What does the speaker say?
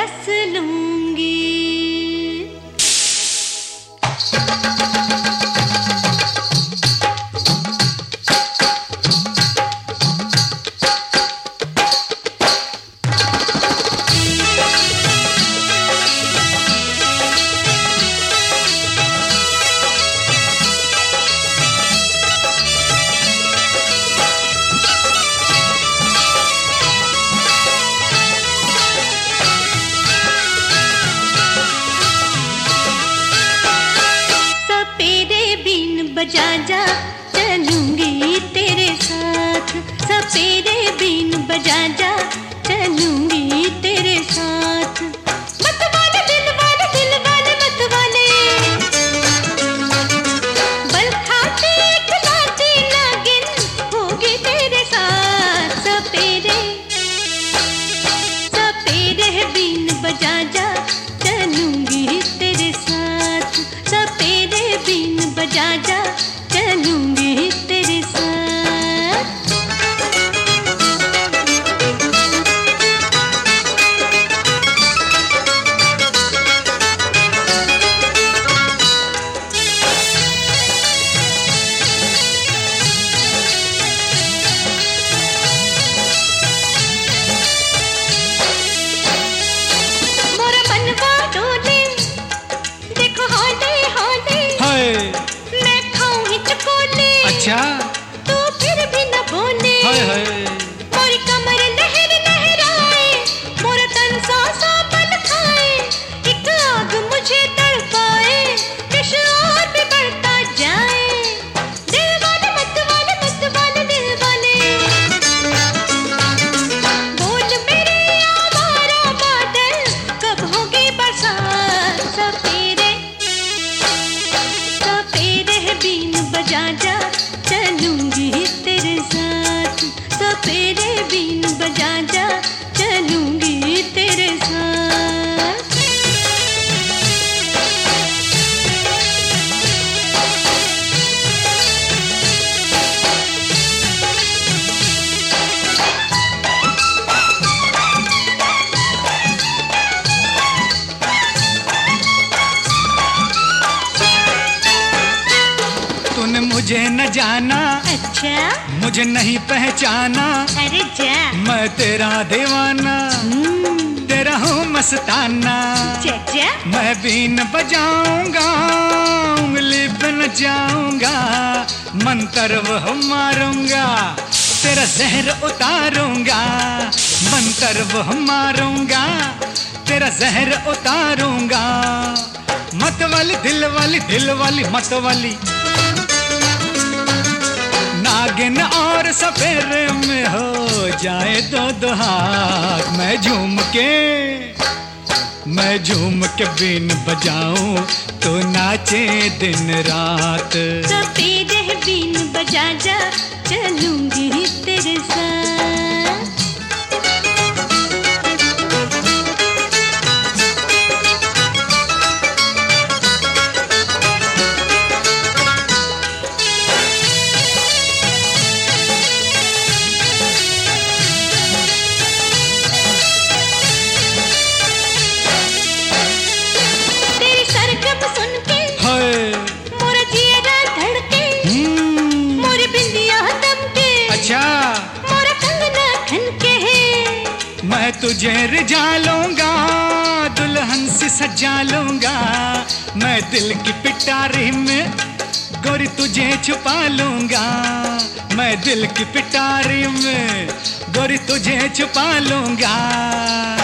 रस लूंगी। बजा जा चलूंगी तेरे साथ, सपेरे बीन बजा जा चलूंगी तेरे साथ। मत वाले दिल वाले, दिल वाले मत वाले, बल खाते खिलाती नागिन होगी तेरे साथ। सपेरे सपेरे बीन बजा जा चलूंगी तेरे साथ, सपेरे बीन बजा जा चलूंगी तेरे साथ। मोरा मनवा डोले देखो होले होले, मैं खाऊं हिचकोले, अच्छा तू फिर भी न बोले। मोरी कमर लहर लहराए, मोरा तन सौ सौ पल खाए, एक आग मुझे तड़पाए, विष और भी बढ़ता जाए। दिल वाले मत वाले, मत वाले दिल वाले, बोल मेरे आवारा बादल कब होगी बरसात। सपेरे सपेरे बीन बजा जा चलूंगी तेरे साथ, सपेरे बीन बजा जा चलूंगी तेरे साथ। तूने मुझे न जाना, अच्छा मुझे नहीं पहचाना, अरे जा मैं तेरा दीवाना, तेरा हूँ मस्ताना। जा जा मैं बीन बजाऊंगा, उंगली पे न जाऊंगा, मंत्र वो मारूंगा, तेरा जहर उतारूंगा, मंत्र वो मारूंगा, तेरा जहर उतारूंगा। मत वाली दिल वाली, दिल वाली मत वाली, नागिन और सपेरे में हो जाए दो दो हाथ। मैं झूम के बीन बजाऊं, तो नाचे दिन रात। सपेरे बीन बजा जा चलूंगी तेरे साथ। तेरी सरगम सुन के मोरा जियरा धड़के, मोरी बिंदिया दमके, अच्छा मोरा कंगना खनके है। मैं तुझे रिझा लूंगा, दुल्हन से सजा लूंगा, मैं दिल की पिटारी में गोरी तुझे छुपा लूंगा, मैं दिल की पिटारी में गोरी तुझे छुपा लूंगा।